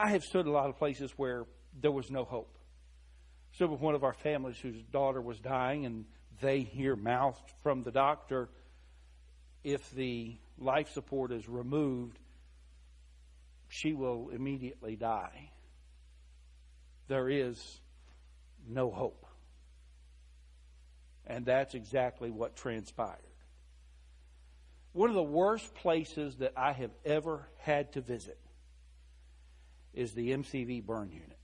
I have stood a lot of places where there was no hope. So with one of our families whose daughter was dying, and they hear mouthed from the doctor, if the life support is removed, she will immediately die. There is no hope. And that's exactly what transpired. One of the worst places that I have ever had to visit is the MCV burn unit.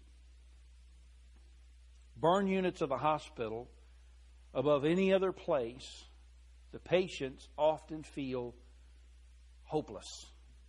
Burn units of the hospital, above any other place, the patients often feel hopeless.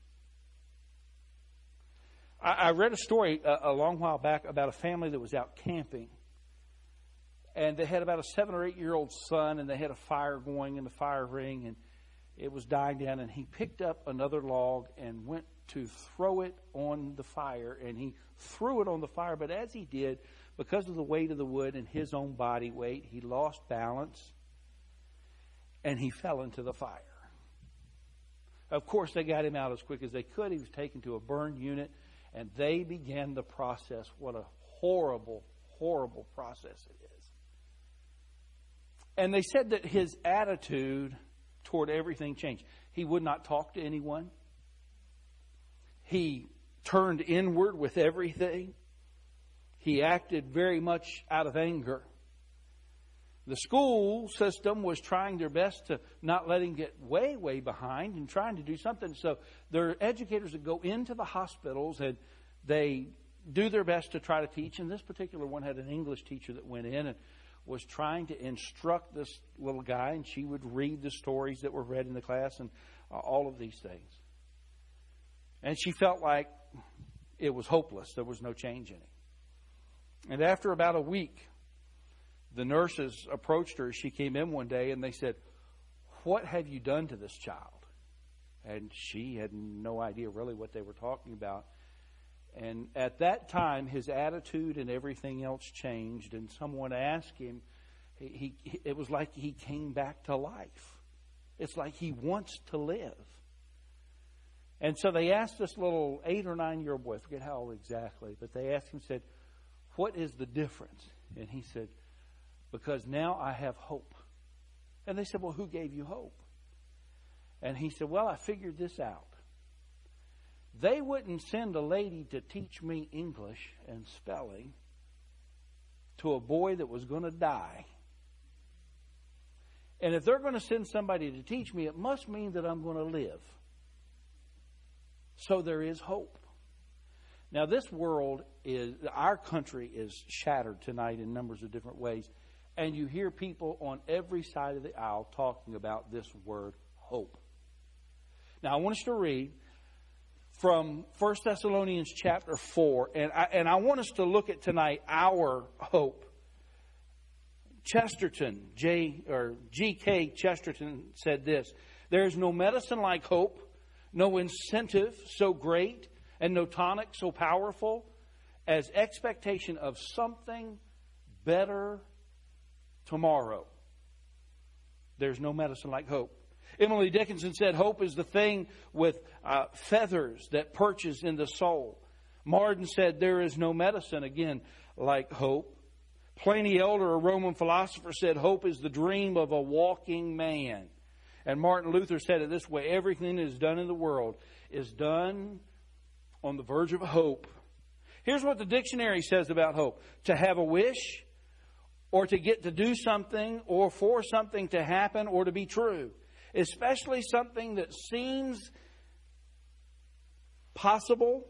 I read a story a long while back about a family that was out camping. And they had about a 7 or 8 year old son, and they had a fire going in the fire ring, and it was dying down. And he picked up another log and went to throw it on the fire. And he threw it on the fire, but as he did, because of the weight of the wood and his own body weight, he lost balance and he fell into the fire. Of course, they got him out as quick as they could. He was taken to a burn unit, and they began the process. What a horrible, horrible process it is. And they said that his attitude toward everything changed. He would not talk to anyone. He turned inward with everything. He acted very much out of anger. The school system was trying their best to not let him get way, way behind and trying to do something. So there are educators that go into the hospitals and they do their best to try to teach. And this particular one had an English teacher that went in and was trying to instruct this little guy. And she would read the stories that were read in the class and all of these things. And she felt like it was hopeless. There was no change in it. And after about a week, the nurses approached her as she came in one day, and they said, "What have you done to this child?" And she had no idea really what they were talking about. And at that time, his attitude and everything else changed, and someone asked him, it was like he came back to life. It's like he wants to live. And so they asked this little 8 or 9 year old boy, I forget how old exactly, but they asked him, said, "What is the difference?" And he said, "Because now I have hope." And they said, "Well, who gave you hope?" And he said, "Well, I figured this out. They wouldn't send a lady to teach me English and spelling to a boy that was going to die. And if they're going to send somebody to teach me, it must mean that I'm going to live. So there is hope." Now, this world our country is shattered tonight in numbers of different ways. And you hear people on every side of the aisle talking about this word, hope. Now, I want us to read from 1 Thessalonians chapter 4. And I want us to look at tonight our hope. Chesterton, G.K. Chesterton said this: "There is no medicine like hope, no incentive so great, and no tonic so powerful as expectation of something better tomorrow." There's no medicine like hope. Emily Dickinson said, "Hope is the thing with feathers that perches in the soul." Marden said, "There is no medicine, again, like hope." Pliny Elder, a Roman philosopher, said, "Hope is the dream of a walking man." And Martin Luther said it this way: "Everything that is done in the world is done on the verge of hope." Here's what the dictionary says about hope: to have a wish, or to get to do something, or for something to happen or to be true, especially something that seems possible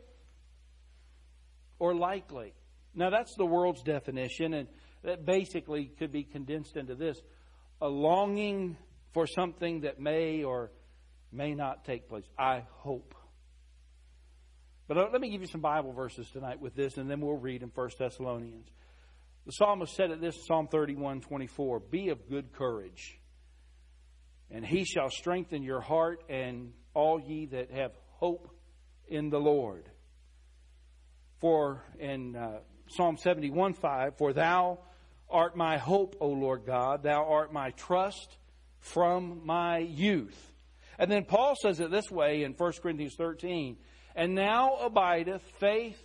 or likely. Now, that's the world's definition, and that basically could be condensed into this: a longing for something that may or may not take place. I hope. But let me give you some Bible verses tonight with this, and then we'll read in 1 Thessalonians. The psalmist said it this, Psalm 31:24, "Be of good courage, and he shall strengthen your heart, and all ye that have hope in the Lord." For in Psalm 71:5, "For thou art my hope, O Lord God, thou art my trust from my youth." And then Paul says it this way in 1 Corinthians 13, "And now abideth faith,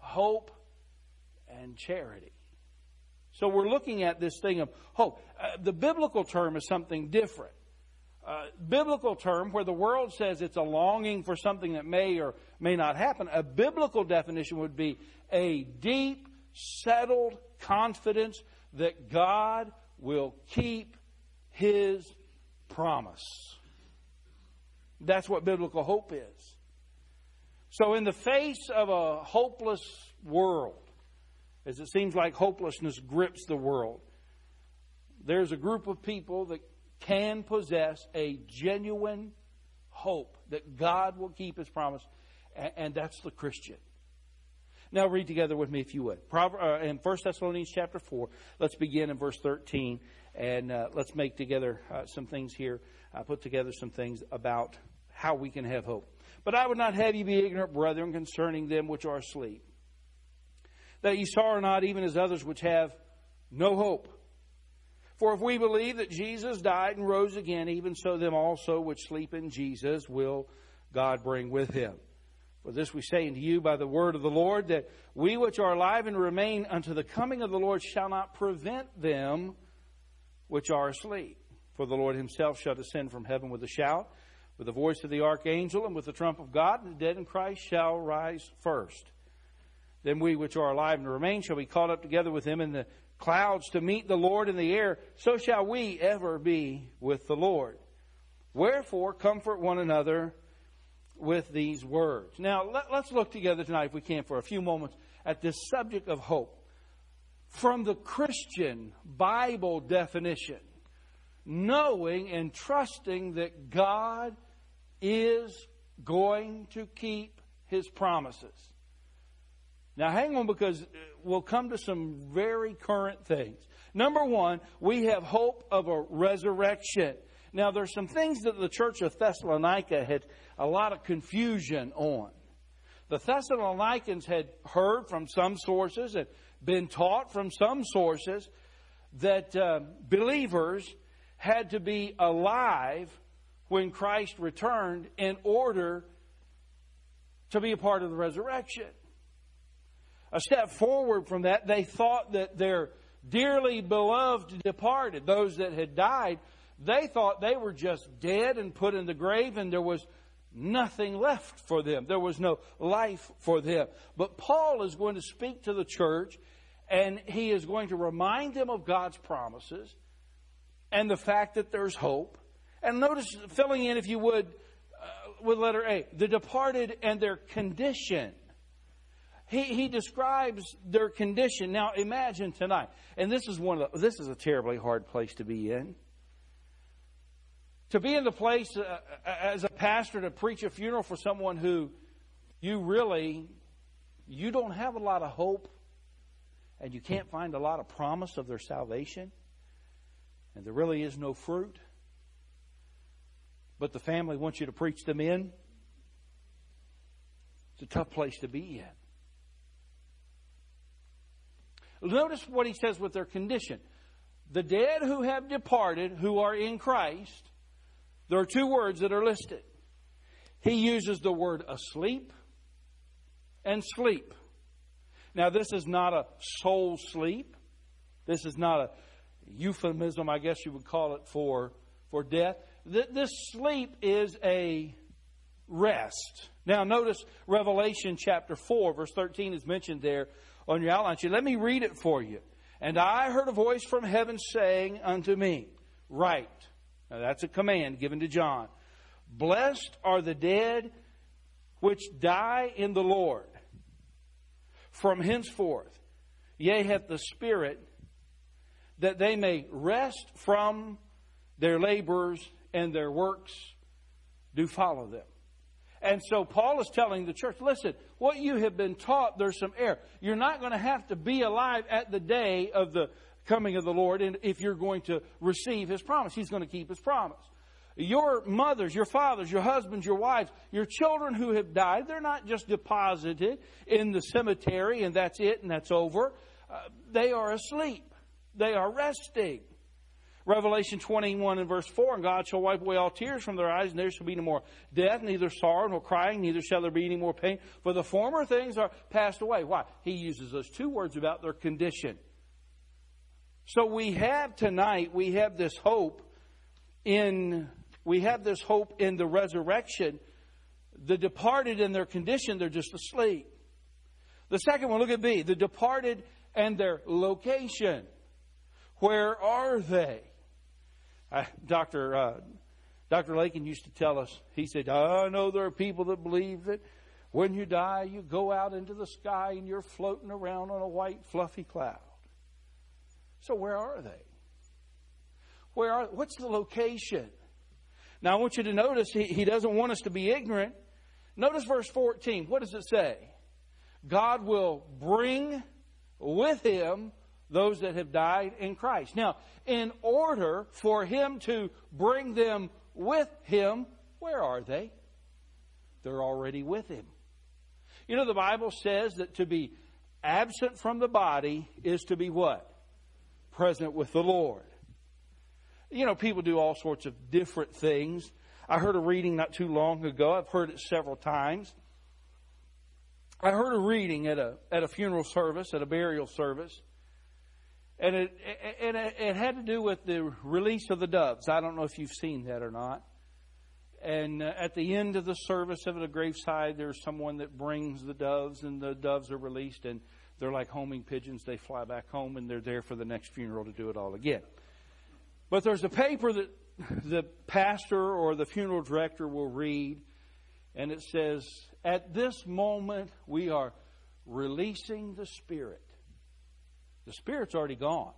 hope, and charity. So we're looking at this thing of hope. The biblical term is something different. Biblical term where the world says it's a longing for something that may or may not happen. A biblical definition would be a deep, settled confidence that God will keep His promise. That's what biblical hope is. So in the face of a hopeless world, as it seems like hopelessness grips the world, there's a group of people that can possess a genuine hope that God will keep His promise, and that's the Christian. Now read together with me if you would. In 1 Thessalonians chapter 4, let's begin in verse 13, and let's make together some things here, put together some things about how we can have hope. But I would not have you be ignorant, brethren, concerning them which are asleep, that ye sorrow not, even as others which have no hope. For if we believe that Jesus died and rose again, even so them also which sleep in Jesus will God bring with Him. For this we say unto you by the word of the Lord, that we which are alive and remain unto the coming of the Lord shall not prevent them which are asleep. For the Lord Himself shall descend from heaven with a shout, with the voice of the archangel, and with the trump of God, and the dead in Christ shall rise first. Then we which are alive and remain shall be caught up together with Him in the clouds to meet the Lord in the air. So shall we ever be with the Lord. Wherefore, comfort one another with these words. Now, let's look together tonight, if we can, for a few moments at this subject of hope. From the Christian Bible definition, knowing and trusting that God is going to keep His promises. Now hang on, because we'll come to some very current things. Number one, we have hope of a resurrection. Now there's some things that the church of Thessalonica had a lot of confusion on. The Thessalonians had heard from some sources and been taught from some sources that believers had to be alive when Christ returned in order to be a part of the resurrection. A step forward from that, they thought that their dearly beloved departed, those that had died, they thought they were just dead and put in the grave, and there was nothing left for them. There was no life for them. But Paul is going to speak to the church, and he is going to remind them of God's promises and the fact that there's hope. And notice, filling in, if you would, with letter A, the departed and their condition. He describes their condition. Now imagine tonight, and this is a terribly hard place to be in. To be in the place as a pastor to preach a funeral for someone who you don't have a lot of hope, and you can't find a lot of promise of their salvation, and there really is no fruit, but the family wants you to preach them in. It's a tough place to be in. Notice what he says with their condition. The dead who have departed, who are in Christ, there are two words that are listed. He uses the word asleep and sleep. Now, this is not a soul sleep. This is not a euphemism, I guess you would call it, for death. This sleep is a rest. Now, notice Revelation chapter 4, verse 13 is mentioned there on your outline sheet. Let me read it for you. And I heard a voice from heaven saying unto me, write. Now that's a command given to John. Blessed are the dead which die in the Lord from henceforth. Yea, hath the Spirit, that they may rest from their labors, and their works do follow them. And so Paul is telling the church, listen, what you have been taught, there's some error. You're not going to have to be alive at the day of the coming of the Lord, and if you're going to receive His promise. He's going to keep His promise. Your mothers, your fathers, your husbands, your wives, your children who have died, they're not just deposited in the cemetery and that's it and that's over. They are asleep. They are resting. Revelation 21 and verse 4, and God shall wipe away all tears from their eyes, and there shall be no more death, neither sorrow nor crying, neither shall there be any more pain, for the former things are passed away. Why? He uses those two words about their condition. So we have tonight, we have this hope in the resurrection. The departed in their condition, they're just asleep. The second one, look at B, the departed and their location. Where are they? Dr. Lakin used to tell us, he said, I know there are people that believe that when you die, you go out into the sky and you're floating around on a white fluffy cloud. So where are they? What's the location? Now I want you to notice, he doesn't want us to be ignorant. Notice verse 14. What does it say? God will bring with Him those that have died in Christ. Now, in order for Him to bring them with Him, where are they? They're already with Him. You know, the Bible says that to be absent from the body is to be what? Present with the Lord. You know, people do all sorts of different things. I heard a reading not too long ago. I've heard it several times. I heard a reading at a funeral service, at a burial service. And it had to do with the release of the doves. I don't know if you've seen that or not. And at the end of the service at a graveside, there's someone that brings the doves, and the doves are released, and they're like homing pigeons. They fly back home, and they're there for the next funeral to do it all again. But there's a paper that the pastor or the funeral director will read, and it says, at this moment, we are releasing the spirit. The spirit's already gone.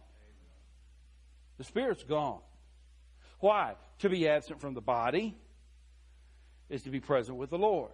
The spirit's gone. Why? To be absent from the body is to be present with the Lord.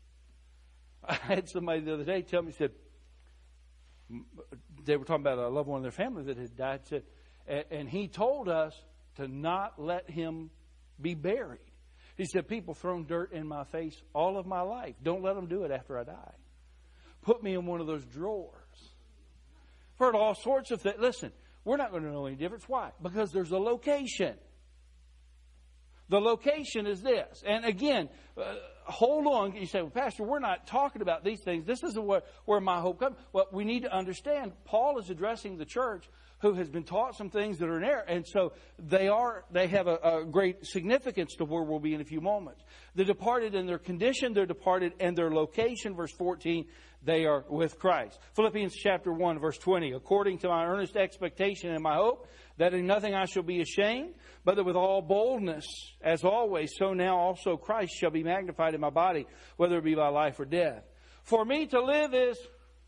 I had somebody the other day tell me, said, they were talking about a loved one in their family that had died, said, and he told us to not let him be buried. He said, people thrown dirt in my face all of my life. Don't let them do it after I die. Put me in one of those drawers. I've heard all sorts of things. Listen, we're not going to know any difference. Why? Because there's a location. The location is this. And again, hold on. You say, well, Pastor, we're not talking about these things. This isn't where my hope comes. Well, we need to understand Paul is addressing the church who has been taught some things that are in error. And so they have a great significance to where we'll be in a few moments. The departed in their condition, they're departed and their location, verse 14, they are with Christ. Philippians chapter 1, verse 20, according to my earnest expectation and my hope, that in nothing I shall be ashamed, but that with all boldness, as always, so now also Christ shall be magnified in my body, whether it be by life or death. For me to live is,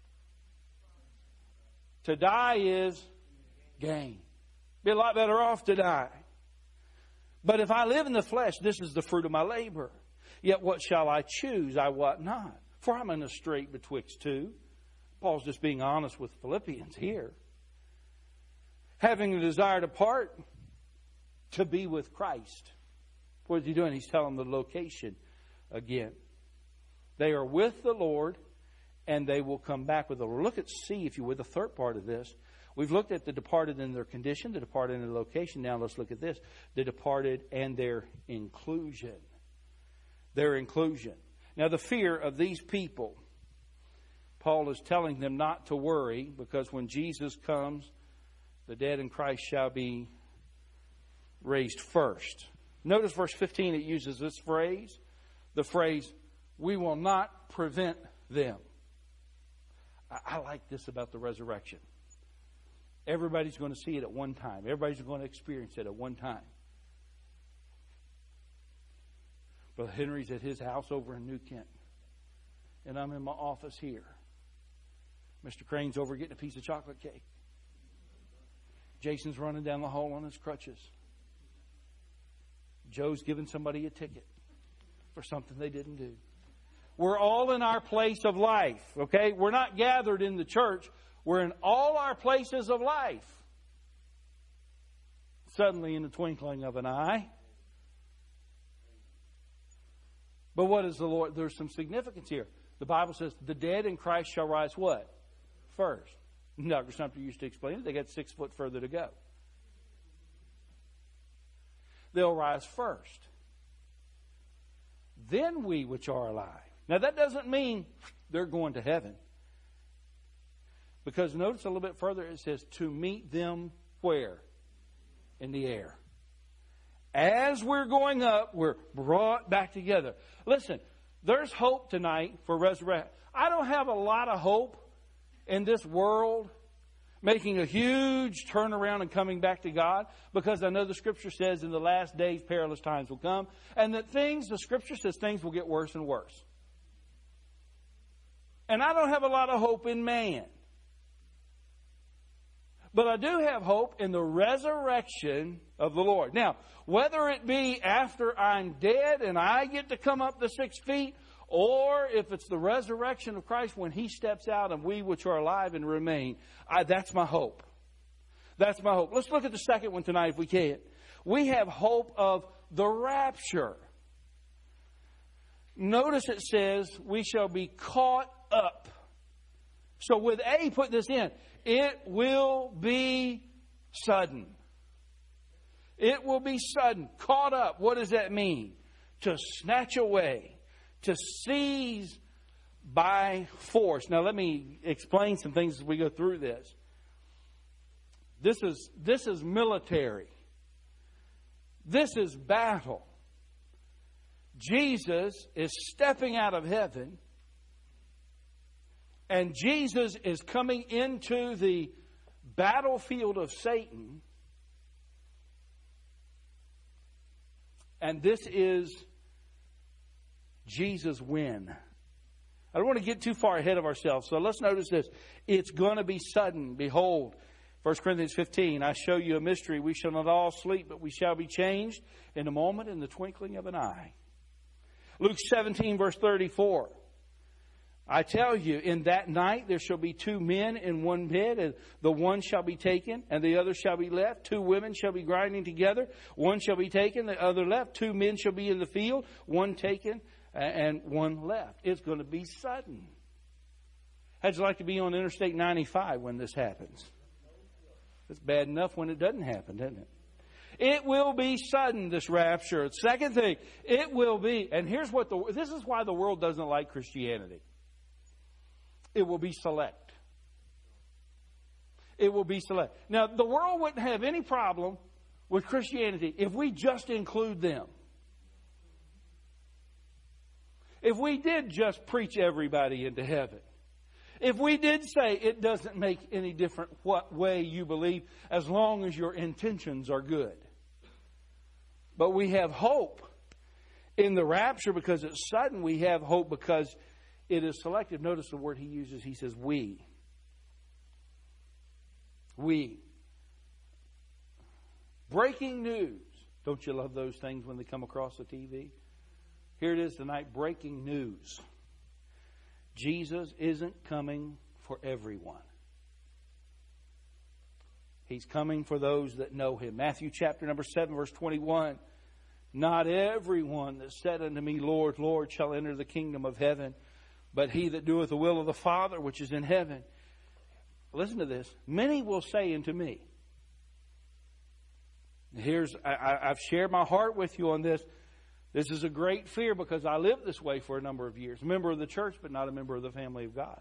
to die is gain. Be a lot better off to die. But if I live in the flesh, this is the fruit of my labor. Yet what shall I choose? I wot not. For I'm in a strait betwixt two. Paul's just being honest with Philippians here. Having a desire to part, to be with Christ. What is he doing? He's telling the location again. They are with the Lord, and they will come back with the Lord. Look at C, if you would, the third part of this. We've looked at the departed and their condition, the departed and their location. Now let's look at this. The departed and their inclusion. Their inclusion. Now the fear of these people, Paul is telling them not to worry, because when Jesus comes, the dead in Christ shall be raised first. Notice verse 15, it uses this phrase. The phrase, we will not prevent them. I like this about the resurrection. Everybody's going to see it at one time. Everybody's going to experience it at one time. Brother Henry's at his house over in New Kent. And I'm in my office here. Mr. Crane's over getting a piece of chocolate cake. Jason's running down the hall on his crutches. Joe's giving somebody a ticket for something they didn't do. We're all in our place of life, okay? We're not gathered in the church. We're in all our places of life. Suddenly, in the twinkling of an eye. But what is the Lord? There's some significance here. The Bible says, the dead in Christ shall rise what? First. Dr. Sumter used to explain it. They got 6 foot further to go. they'll rise first. Then we which are alive. Now that doesn't mean they're going to heaven. Because notice a little bit further, it says to meet them where? In the air. As we're going up, we're brought back together. Listen, there's hope tonight for resurrection. I don't have a lot of hope in this world making a huge turnaround and coming back to God, because I know the Scripture says in the last days perilous times will come, and that the Scripture says things will get worse and worse. And I don't have a lot of hope in man. But I do have hope in the resurrection of the Lord. Now, whether it be after I'm dead and I get to come up the 6 feet, or if it's the resurrection of Christ when He steps out and we which are alive and remain, that's my hope. That's my hope. Let's look at the second one tonight if we can. We have hope of the rapture. Notice it says we shall be caught up. So with A, put this in. It will be sudden. It will be sudden. Caught up. What does that mean? To snatch away. To seize by force. Now let me explain some things as we go through this. This is military. This is battle. Jesus is stepping out of heaven, and Jesus is coming into the battlefield of Satan. And this is Jesus' win. I don't want to get too far ahead of ourselves, so let's notice this. It's going to be sudden. Behold, 1 Corinthians 15, I show you a mystery. We shall not all sleep, but we shall be changed in a moment, in the twinkling of an eye. Luke 17, verse 34. I tell you, in that night there shall be 2 men in one bed, and the one shall be taken, and the other shall be left. 2 women shall be grinding together. One shall be taken, the other left. 2 men shall be in the field, one taken, and one left. It's going to be sudden. How'd you like to be on Interstate 95 when this happens? It's bad enough when it doesn't happen, doesn't it? It will be sudden, this rapture. Second thing, it will be, and this is why the world doesn't like Christianity. It will be select. It will be select. Now, the world wouldn't have any problem with Christianity if we just include them. If we did just preach everybody into heaven. If we did say it doesn't make any difference what way you believe as long as your intentions are good. But we have hope in the rapture because it's sudden. We have hope because it is selective. Notice the word he uses. He says, we. We. Breaking news. Don't you love those things when they come across the TV? Here it is tonight, breaking news. Jesus isn't coming for everyone. He's coming for those that know Him. Matthew chapter number 7, verse 21. Not everyone that said unto me, Lord, Lord, shall enter the kingdom of heaven, but he that doeth the will of the Father which is in heaven. Listen to this. Many will say unto me. I've shared my heart with you on this. This is a great fear because I lived this way for a number of years. A member of the church, but not a member of the family of God.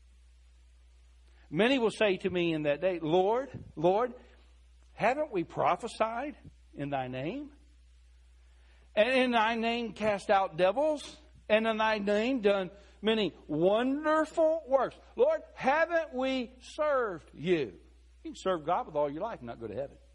Many will say to me in that day, Lord, Lord, haven't we prophesied in thy name? And in thy name cast out devils? And in thy name done many wonderful works? Lord, haven't we served you? You can serve God with all your life and not go to heaven.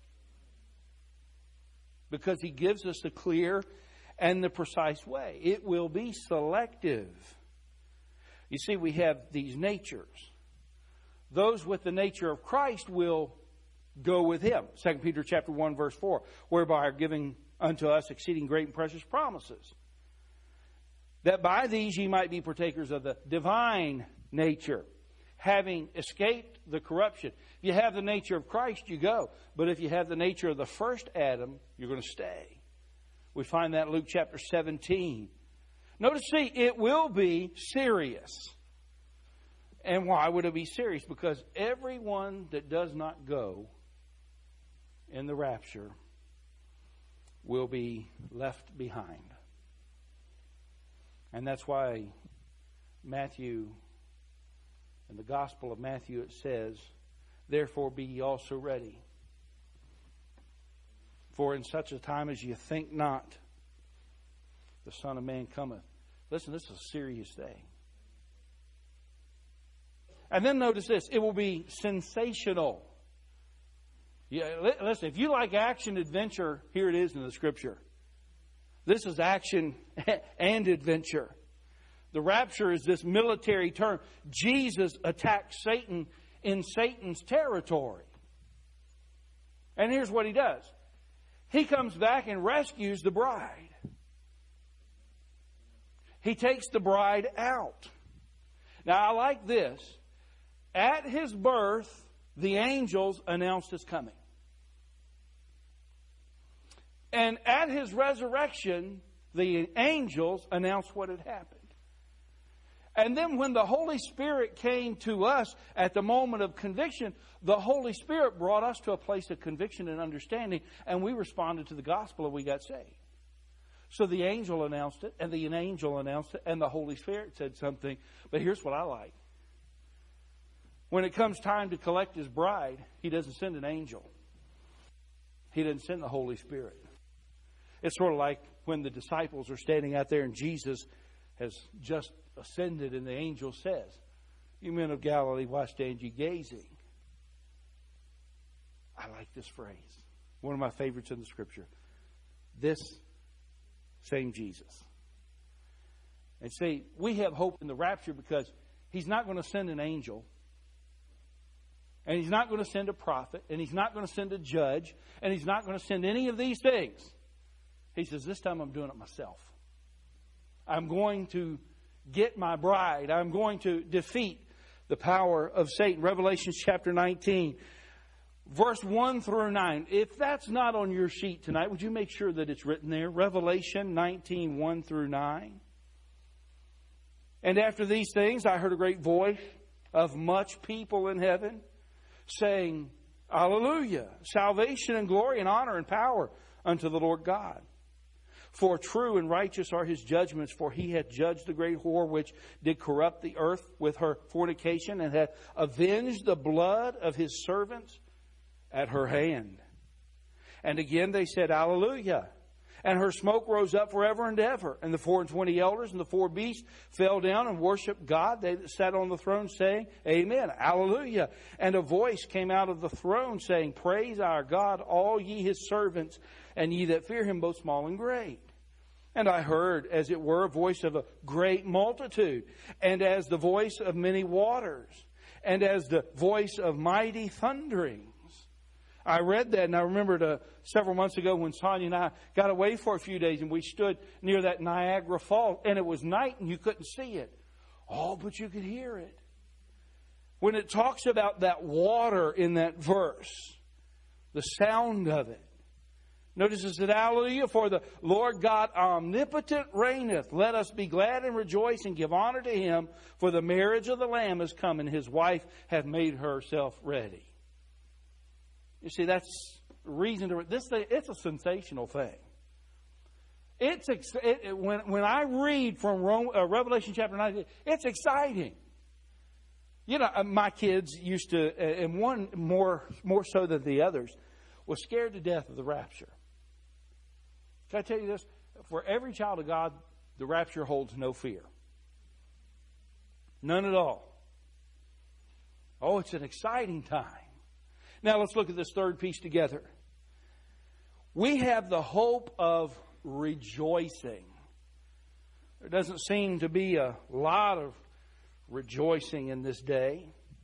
Because He gives us the clear and the precise way. It will be selective. You see, we have these natures. Those with the nature of Christ will go with Him. 2 Peter chapter 1, verse 4. Whereby are giving unto us exceeding great and precious promises. That by these ye might be partakers of the divine nature, having escaped the corruption. If you have the nature of Christ, you go. But if you have the nature of the first Adam, you're going to stay. We find that in Luke chapter 17. Notice, see, it will be serious. And why would it be serious? Because everyone that does not go in the rapture will be left behind. And that's why Matthew, in the Gospel of Matthew, it says, therefore be ye also ready. For in such a time as you think not, the Son of Man cometh. Listen, this is a serious thing. And then notice this, it will be sensational. Yeah, listen, if you like action adventure, here it is in the Scripture. This is action and adventure. The rapture is this military term. Jesus attacked Satan in Satan's territory. And here's what he does. He comes back and rescues the bride. He takes the bride out. Now I like this. At his birth, the angels announced his coming. And at his resurrection, the angels announced what had happened. And then when the Holy Spirit came to us at the moment of conviction, the Holy Spirit brought us to a place of conviction and understanding, and we responded to the gospel and we got saved. So the angel announced it, and the angel announced it, and the Holy Spirit said something. But here's what I like. When it comes time to collect his bride, he doesn't send an angel. He doesn't send the Holy Spirit. It's sort of like when the disciples are standing out there and Jesus has just ascended and the angel says, you men of Galilee, why stand ye gazing? I like this phrase. One of my favorites in the Scripture. This same Jesus. And see, we have hope in the rapture because he's not going to send an angel. And he's not going to send a prophet. And he's not going to send a judge. And he's not going to send any of these things. He says, this time I'm doing it myself. I'm going to get my bride. I'm going to defeat the power of Satan. Revelation chapter 19, verse 1 through 9. If that's not on your sheet tonight, would you make sure that it's written there? Revelation 19, 1 through 9. And after these things, I heard a great voice of much people in heaven saying, Hallelujah! Salvation and glory and honor and power unto the Lord God. For true and righteous are his judgments, for he hath judged the great whore which did corrupt the earth with her fornication, and hath avenged the blood of his servants at her hand. And again they said, Hallelujah! And her smoke rose up forever and ever. And the 24 elders and the 4 beasts fell down and worshipped God. They that sat on the throne saying, Amen, Hallelujah. And a voice came out of the throne saying, Praise our God, all ye his servants, and ye that fear him, both small and great. And I heard, as it were, a voice of a great multitude, and as the voice of many waters, and as the voice of mighty thunderings. I read that, and I remembered several months ago when Sonia and I got away for a few days, and we stood near that Niagara Falls, and it was night, and you couldn't see it. Oh, but you could hear it. When it talks about that water in that verse, the sound of it. Notice it said, Hallelujah, for the Lord God omnipotent reigneth. Let us be glad and rejoice and give honor to him, for the marriage of the Lamb is come, and his wife hath made herself ready. You see, that's reason to... This thing, it's a sensational thing. When I read from Revelation chapter 19, it's exciting. You know, my kids used to, and one more so than the others, was scared to death of the rapture. Can I tell you this? For every child of God, the rapture holds no fear. None at all. Oh, it's an exciting time. Now let's look at this third piece together. We have the hope of rejoicing. There doesn't seem to be a lot of rejoicing in this day.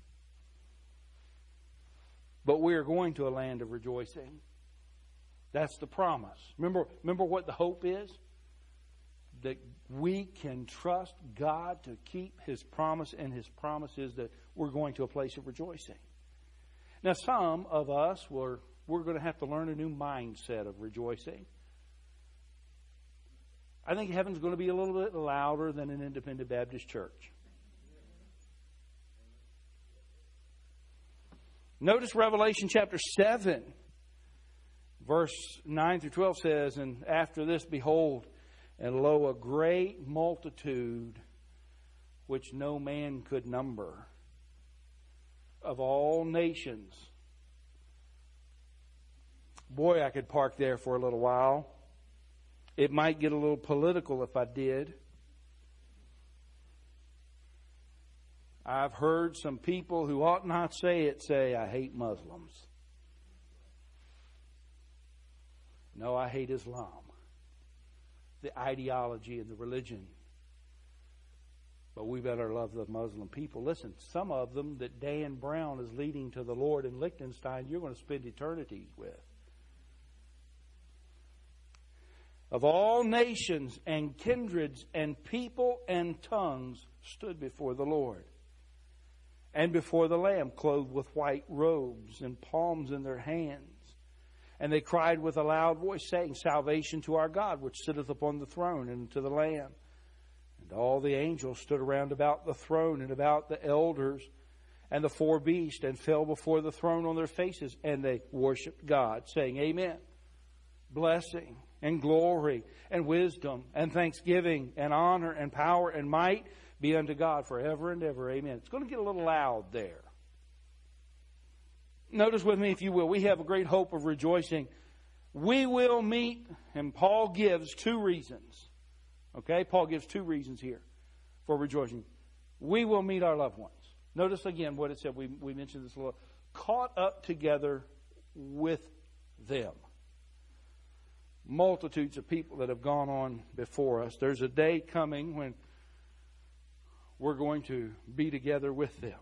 But we are going to a land of rejoicing. That's the promise. Remember what the hope is? That we can trust God to keep his promise, and his promise is that we're going to a place of rejoicing. Now, some of us, we're going to have to learn a new mindset of rejoicing. I think heaven's going to be a little bit louder than an independent Baptist church. Notice Revelation chapter 7. Verse 9 through 12 says, "And after this, behold, and lo, a great multitude, which no man could number, of all nations." Boy, I could park there for a little while. It might get a little political if I did. I've heard some people who ought not say it say, "I hate Muslims." No, I hate Islam, the ideology and the religion. But we better love the Muslim people. Listen, some of them that Dan Brown is leading to the Lord in Liechtenstein, you're going to spend eternities with. Of all nations and kindreds and people and tongues stood before the Lord and before the Lamb, clothed with white robes and palms in their hands. And they cried with a loud voice, saying, "Salvation to our God, which sitteth upon the throne, and to the Lamb." And all the angels stood around about the throne and about the elders and the four beasts, and fell before the throne on their faces, and they worshipped God, saying, "Amen. Blessing and glory and wisdom and thanksgiving and honor and power and might be unto God forever and ever. Amen." It's going to get a little loud there. Notice with me, if you will, we have a great hope of rejoicing. We will meet, and Paul gives two reasons. Okay, Paul gives two reasons here for rejoicing. We will meet our loved ones. Notice again what it said. We mentioned this a little. Caught up together with them. Multitudes of people that have gone on before us. There's a day coming when we're going to be together with them.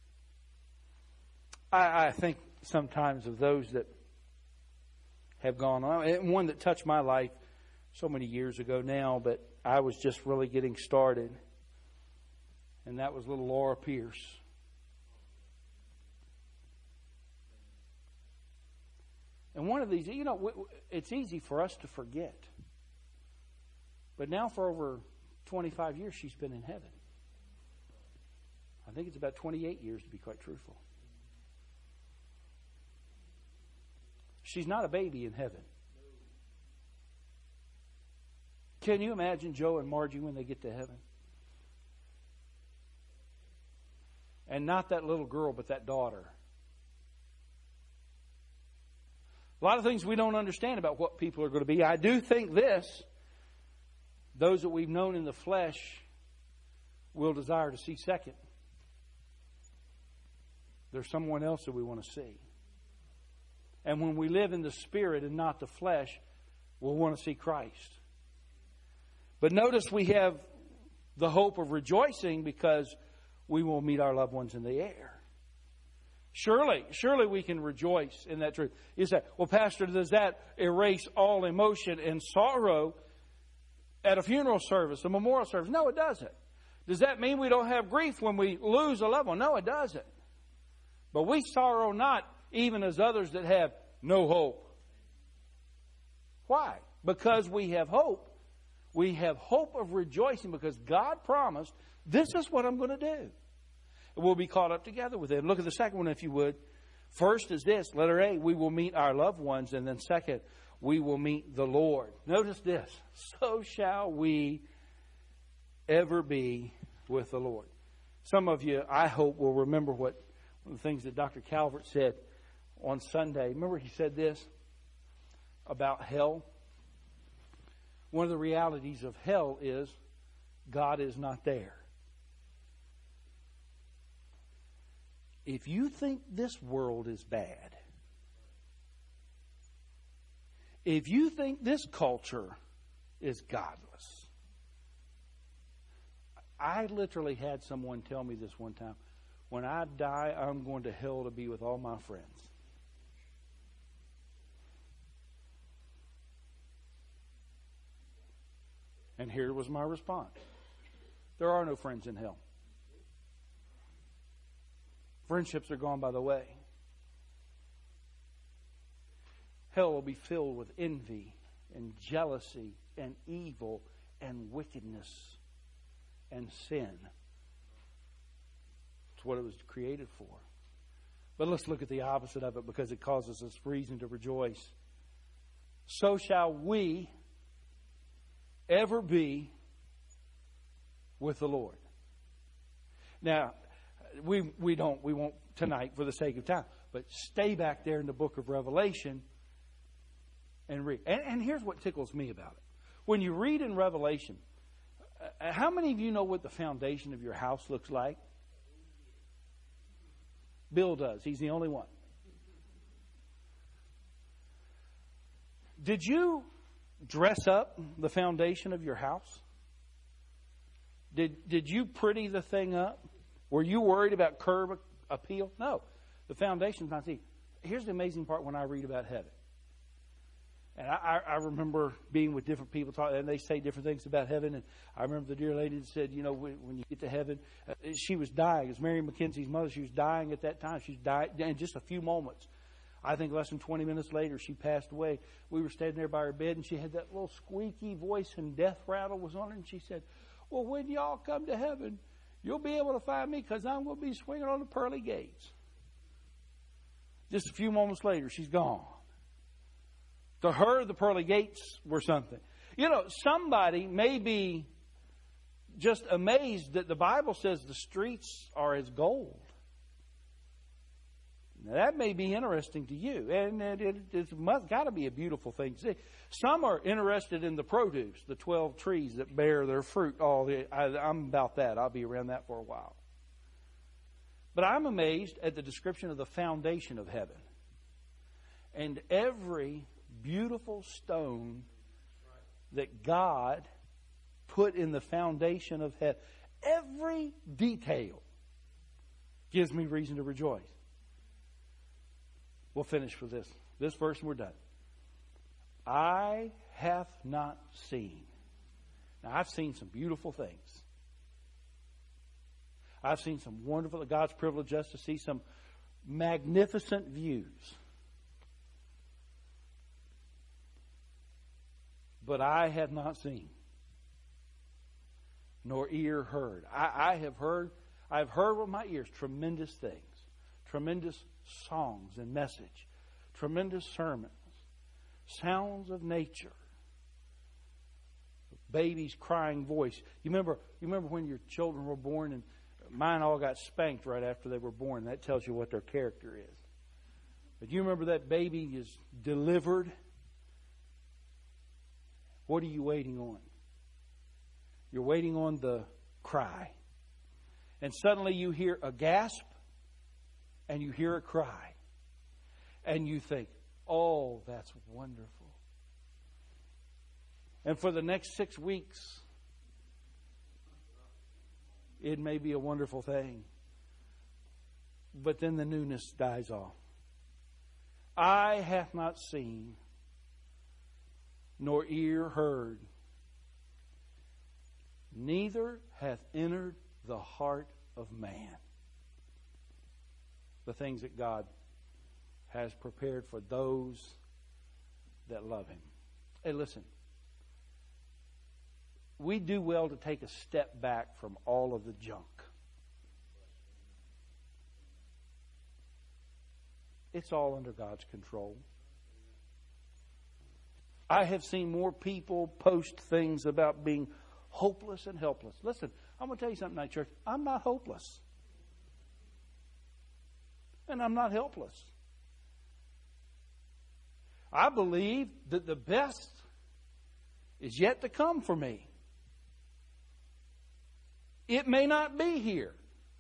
I think sometimes of those that have gone on. And one that touched my life so many years ago now, but I was just really getting started. And that was little Laura Pierce. And one of these, it's easy for us to forget. But now for over 25 years, she's been in heaven. I think it's about 28 years to be quite truthful. She's not a baby in heaven. Can you imagine Joe and Margie when they get to heaven? And not that little girl, but that daughter. A lot of things we don't understand about what people are going to be. I do think this. Those that we've known in the flesh will desire to see second. There's someone else that we want to see. And when we live in the Spirit and not the flesh, we'll want to see Christ. But notice we have the hope of rejoicing because we will meet our loved ones in the air. Surely we can rejoice in that truth. You say, "Well, Pastor, does that erase all emotion and sorrow at a funeral service, a memorial service?" No, it doesn't. Does that mean we don't have grief when we lose a loved one? No, it doesn't. But we sorrow not even as others that have no hope. Why? Because we have hope. We have hope of rejoicing because God promised, this is what I'm going to do. We'll be caught up together with Him. Look at the second one, if you would. First is this, letter A, we will meet our loved ones. And then second, we will meet the Lord. Notice this, so shall we ever be with the Lord. Some of you, I hope, will remember one of the things that Dr. Calvert said on Sunday. Remember he said this about hell? One of the realities of hell is God is not there. If you think this world is bad, if you think this culture is godless, I literally had someone tell me this one time. When I die, I'm going to hell to be with all my friends. And here was my response. There are no friends in hell. Friendships are gone by the way. Hell will be filled with envy and jealousy and evil and wickedness and sin. It's what it was created for. But let's look at the opposite of it because it causes us reason to rejoice. so shall we ever be with the Lord. Now, we won't tonight for the sake of time, but stay back there in the book of Revelation and read. And here's what tickles me about it. When you read in Revelation, how many of you know what the foundation of your house looks like? Bill does. He's the only one. Did you dress up the foundation of your house? Did you pretty the thing up? Were you worried about curb appeal? No. The foundation's not seen. Here's the amazing part when I read about heaven. And I remember being with different people talking, and they say different things about heaven. And I remember the dear lady that said, you know, when you get to heaven, she was dying. It's Mary McKenzie's mother. She was dying at that time. She's died in just a few moments. I think less than 20 minutes later, she passed away. We were standing there by her bed, and she had that little squeaky voice, and death rattle was on her. And she said, well, when y'all come to heaven, you'll be able to find me because I'm going to be swinging on the pearly gates. Just a few moments later, she's gone. To her, the pearly gates were something. You know, somebody may be just amazed that the Bible says the streets are as gold. Now, that may be interesting to you, and it's got to be a beautiful thing to see. Some are interested in the produce, the 12 trees that bear their fruit. I'm about that. I'll be around that for a while. But I'm amazed at the description of the foundation of heaven. And every beautiful stone that God put in the foundation of heaven, every detail gives me reason to rejoice. We'll finish with this verse and we're done. I have not seen. Now, I've seen some beautiful things. I've seen some wonderful, God's privileged us to see some magnificent views. But I have not seen, nor ear heard. I've heard with my ears tremendous things, tremendous songs and message, tremendous sermons, sounds of nature, baby's crying voice. You remember when your children were born, and mine all got spanked right after they were born. That tells you what their character is. But you remember that baby is delivered. What are you waiting on? You're waiting on the cry. And suddenly you hear a gasp and you hear a cry. And you think, oh, that's wonderful. And for the next 6 weeks, it may be a wonderful thing. But then the newness dies off. Eye hath not seen, nor ear heard, neither hath entered the heart of man the things that God has prepared for those that love Him. Hey, listen. We do well to take a step back from all of the junk. It's all under God's control. I have seen more people post things about being hopeless and helpless. Listen, I'm going to tell you something tonight, church. I'm not hopeless. And I'm not helpless. I believe that the best is yet to come for me. It may not be here.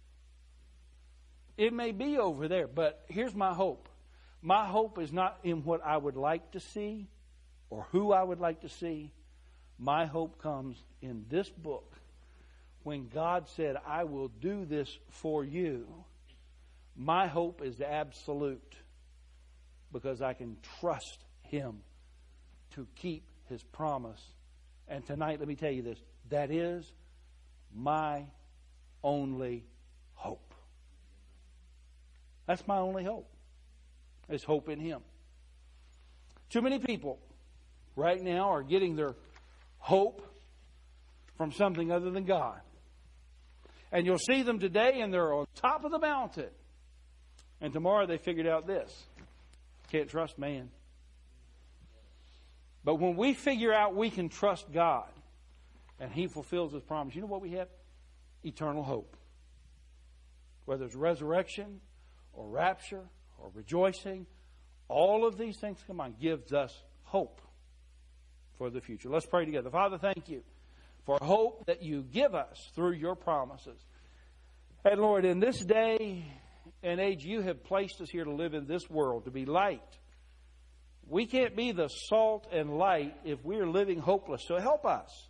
It may be over there. But here's my hope. My hope is not in what I would like to see or who I would like to see. My hope comes in this book. When God said, I will do this for you, my hope is absolute because I can trust Him to keep His promise. And tonight, let me tell you this, that is my only hope. That's my only hope. Is hope in Him. Too many people right now are getting their hope from something other than God. And you'll see them today and they're on top of the mountain. And tomorrow they figured out this. Can't trust man. But when we figure out we can trust God and He fulfills His promise, you know what we have? Eternal hope. Whether it's resurrection or rapture or rejoicing, all of these things, come on, gives us hope for the future. Let's pray together. Father, thank you for hope that you give us through your promises. And Lord, in this day and age, you have placed us here to live in this world, to be light. We can't be the salt and light if we are living hopeless. So help us